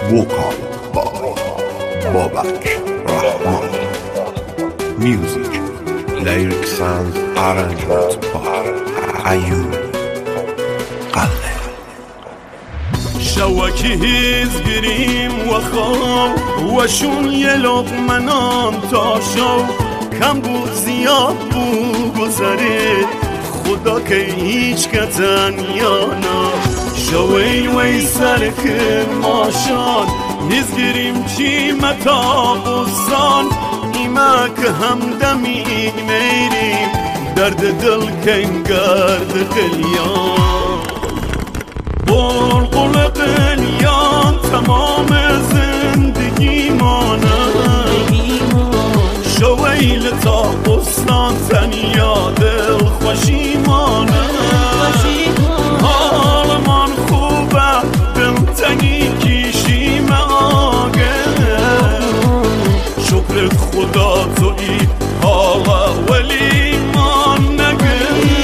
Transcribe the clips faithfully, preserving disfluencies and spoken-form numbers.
وقال با بابک رحمان. Music, lyrics and arrangement by عیون قله. شوکی هیز گریم و خواب وشون یه لقمنان تا شو کم بود زیاد بود گذره خدا که هیچ کتن یا نا شوی وی سر کرماشان هیز گریم چی متا بستان ایما که همدمی میریم درد دل کنگرد قلیان بلبل قلیان تمام زندگی مانم شویل تا بستان تنیا دل خوشی مانم حال من خوبه دلتنگی کشیم آگه شکر خدا توی حالا ولی من نگه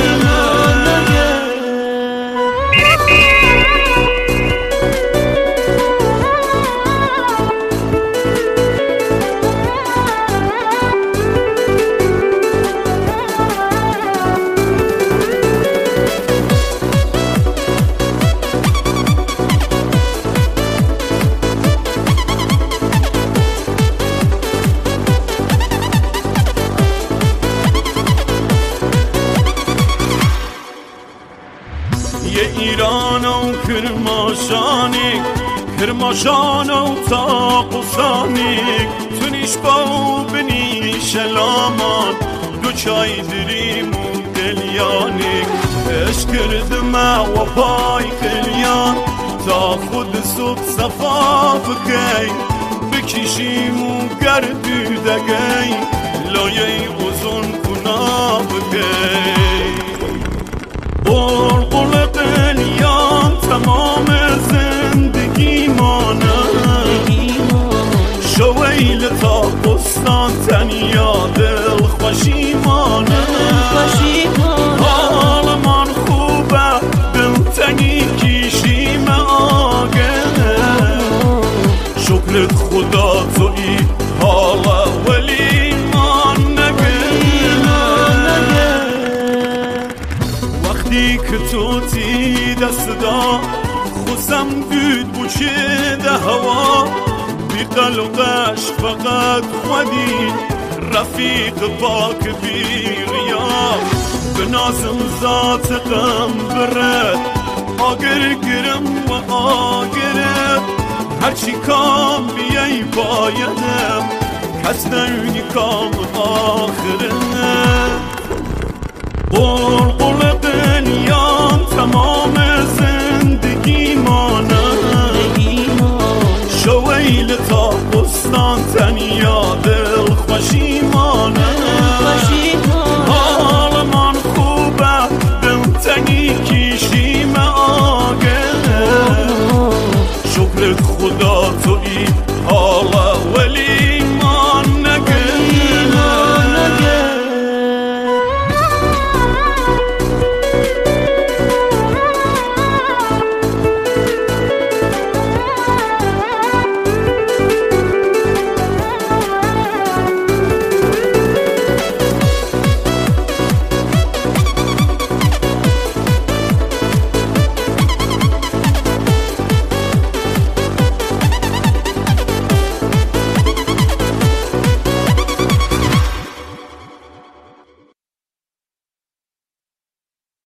یه ایران و کرماشانی کرماشان و تاقصانی تونیش با بنیش لامان دو چای دریم و دلیانی اش کردم و پای قلیان تا خود صبح صفا بکی بکشیم و گردو دگی لایه ازون کنا بکی بلبل قلیان تمام زندگی مانم شویل تا بستان تنیا دل خوشی مانم حال من خوبه دلتنگی کشیم آگه شکر خدا توی حالا ولی من نگه وقتی که تو تی دست دا خوزم بود بوچه ده هوا بی قلقش فقط خودی رفیق پاک بی غیاب به نازم ذات غم برد آگر گرم و آگرد هرچی کام بیایی بایدم کس نونی کام آخره بلبل قلیان